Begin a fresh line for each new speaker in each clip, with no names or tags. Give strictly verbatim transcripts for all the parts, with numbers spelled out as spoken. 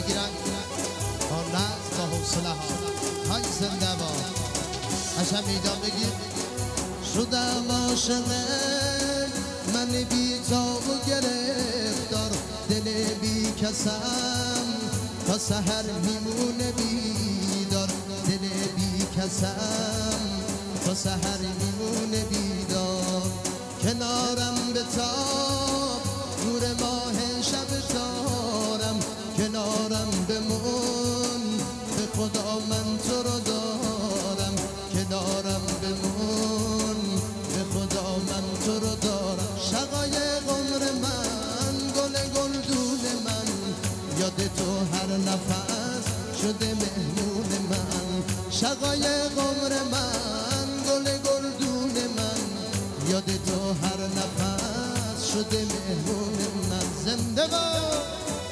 میگیرن با نظم با حوصله ها. های زنده باد قشنگ میدان بگیر. شدم عاشق من بی تاب و گرفتار، دل بی کسم تا سحر میمونه بیدار، دل بی کسم تا سحر میمونه بیدار. کنارم بتاب نور ماه شب تارم، کنارم بمون به خدا من تو رو دارم، کنارم بمون به خدا من تو رو دارم. شقایق عمر من گل گلدون من، یاد تو هر نفس شده مهمون من. شقایق عمر من گل گلدون من، یاد تو هر نفس شده مهمون من. زنده باد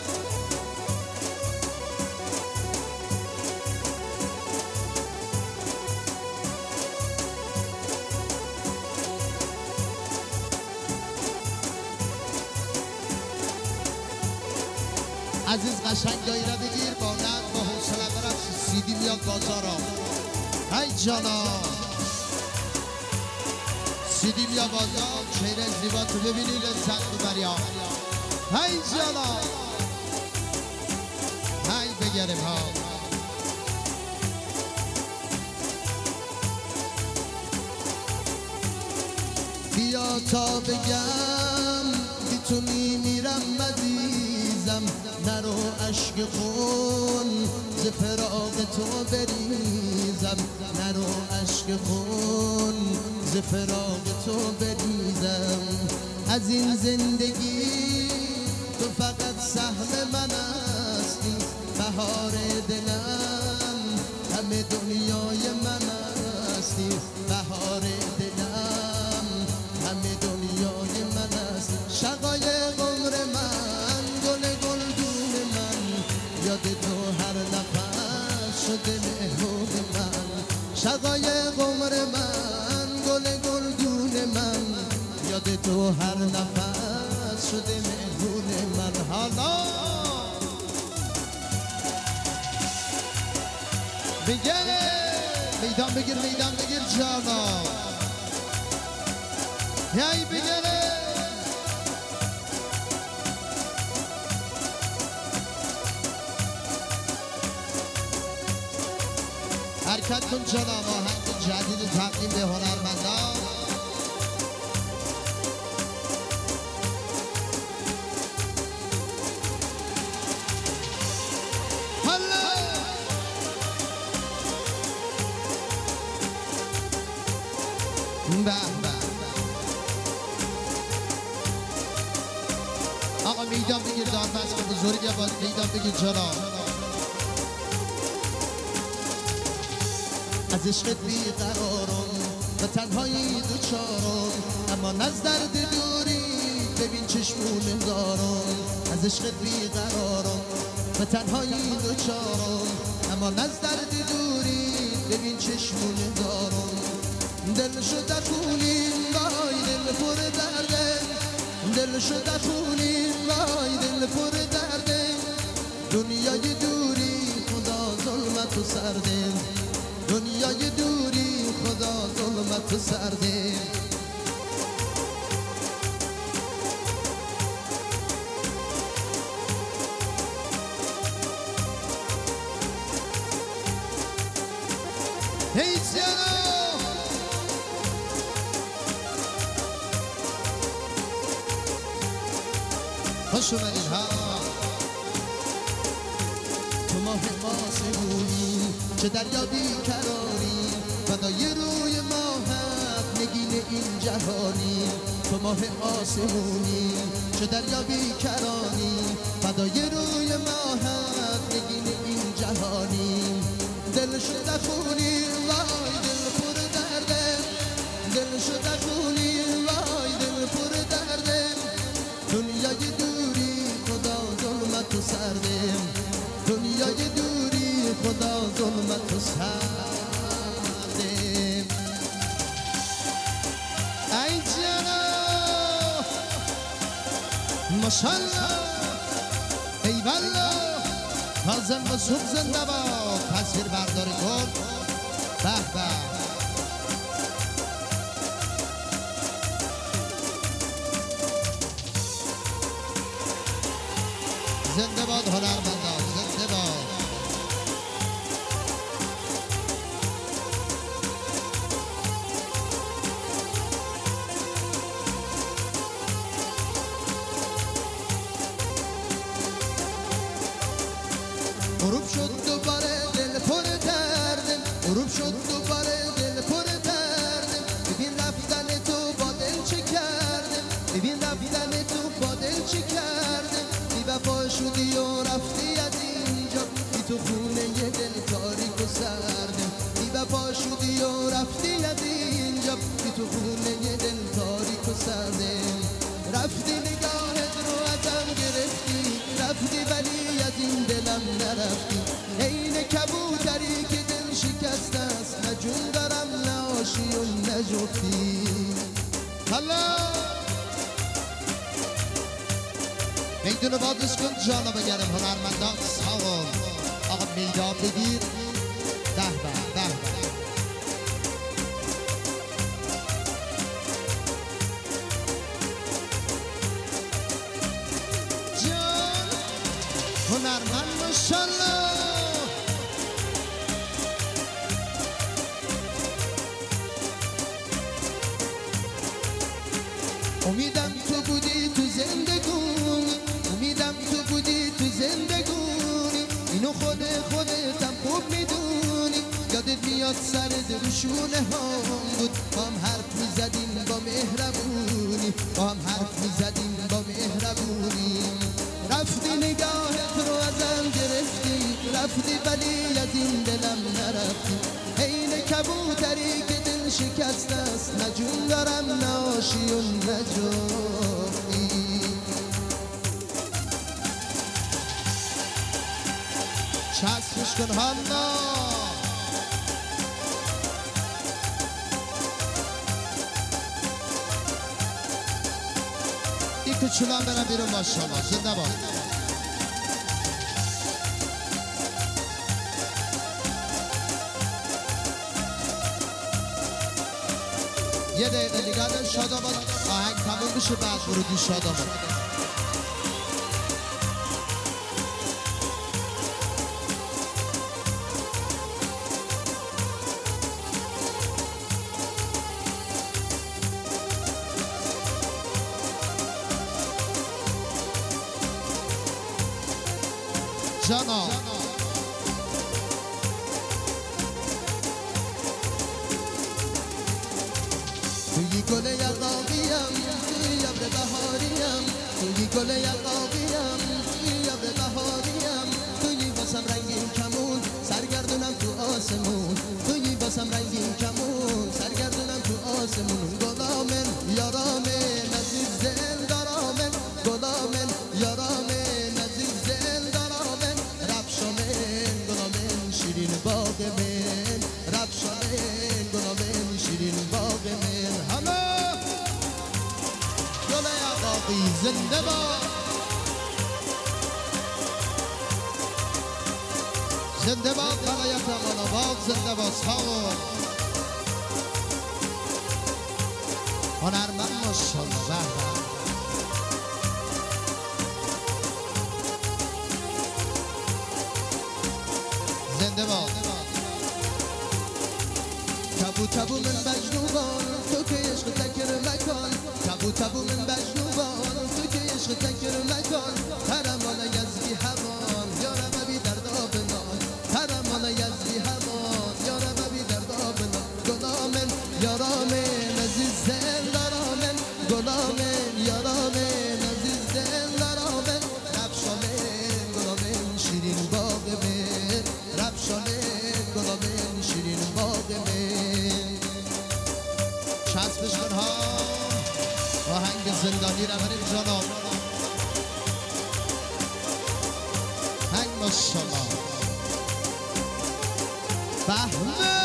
عزیز قشنگ دایره بگیر با نظم با حوصله برم. سیدی میاد بازارا. ای جانا سیدی میاد بازار، چهره زیبا تو ببینی لذت ببری. ای جانا ای بگرم ها. بیا تا بگم بی تو میمیرم عزیزم، نرو اشک خون ز فراق تو بریزم، نرو اشک خون ز فراق تو بریزم. از این زندگی تو فقط سهم من هستی، بهار دلم همه دنیای من هستی، بهار دلم همه دنیای من هستی. شقایق عمر من گل گلدون من، یاد تو هر نفس شده مهمون من. شقایق عمر من گل گلدون من، یاد تو هر نفس شده مهمون من. حالا بگه میدان بگیر میدان بگیر جانا. یای بگره حرکت کن جناب. آهنگ جدید تقدیم به هنرمندان. حالا به به آقا میدان بگیر داربست که بزرگ یا باز میدان بگیر جناب. از عشقت بیقرارم و تنهایی دوچارم، اما نز درد دوری ببین چشمون دارم. از عشقت بیقرارم و تنهایی دوچارم، اما نز درد دوری ببین چشمون دارم. دل شده خونیم وای دل پر درده، دل شده خونیم وای دل پر درده. دنیای دوری خدا ظلمت و سرده، دنیای دوری خدا ظلمت و سرده. هی جانا خوش اومدید ها. تو ماه آسمونی چه دریا بیکرانی، فدای روی ماهت نگین این جهانی. تو ماه آسمونی چه دریا بیکرانی، فدای روی ماهت نگین این جهانی. دل شده خونی وای دل پر درده، دل شده خونی وای دل پر درده. دنیای دوری خدا ظلمت و سرده، دنیای دوری خدا ظلمت و سرده. ای جانا ماشالله ای والله کاظم و صبح زنده باد تصویر برداری کن به به زنده باد هنرمندان زنده باد غروب شد دوباره دل پر دردم غروب شد دوباره دل پر دردم ببین رفتن تو با دل چه کردم ببین رفتن تو با دل چه کردم بی وفا شدی و رفتی از اینجا بی تو خونه یه دل تاریک و سردم بی وفا شدی و رفتی از اینجا بی تو خونه یه دل تاریک و سردم رفتی نگاهت رو ازم گرفتی رفتی ولی از این دلم نرفتی عین کبوتری که دل شکسته است نه جون دارم نه آشی و نه جفتی حالا میدون بادش کن جانا بگرم هنرمندان ساغل آقا میدان بگیر ده به ده به هنرمند ماشالله امیدم تو بودی تو زندگونی امیدم تو بودی تو زندگونی اینو خود خودتم خوب میدونی یادت میاد سر دروشونه هم بود با هم حرف میزدیم با مهربونی با هم حرف میزدیم با مهربونی رفتی نگاهت رو ازم گرفتی رفتی ولی از این دلم نرفتی عین کبوتری که دل شکسته است نه جون دارم نه آشی و نه جفتی چسبش کن حالا این کچولان برم بیرون ماشالله زنده باد یه دقیقه دیگه دارم شاداباد آهنگ تموم بشه بعد ورودی شاداباد جانا توی گل یقاقیم توی ابر بهاریم توی گل یقاقیم توی ابر بهاریم توی واسم رنگین کمون سرگردونم تو آسمون توی واسم رنگین کمون سرگردونم تو آسمون گلامن یارامن عزیز دل دارامن گلامن یارامن عزیز دل دارامن رفشامن گلامن شیرین باغ من رفشامن گلامن شیرین باغ من همه گل یقاقی زنده باد زنده باد ولایت آباد زنده باد ساغر هنرمند ماشالله زنده باد تبو تبو من مجنون تو که عشق تکر مکان تبو تبو من مجنون تو که عشق تکر مکان ترمان یزدی همان یارم بی درد آبنان ترمان یزدی همان یارم بی درد آبنان گلامن یارامن عزیز دل دارامن گلامن یارامن عزیز دل دارامن رفشامن گلامن شیرین باغ من رفشامن گلامن شیرین باغ من چسبش کن ها آهنگ زندانی رو بریم جانم هنگ ماشالله بهمه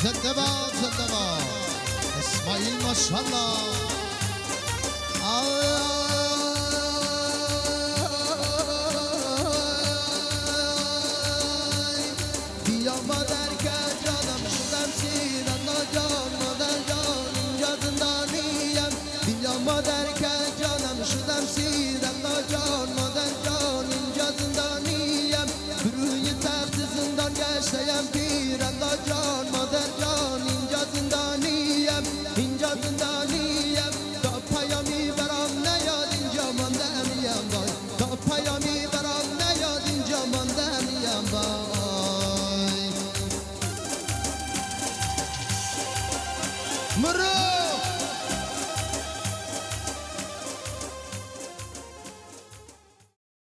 زنده باد زنده باد اسماعیل ماشالله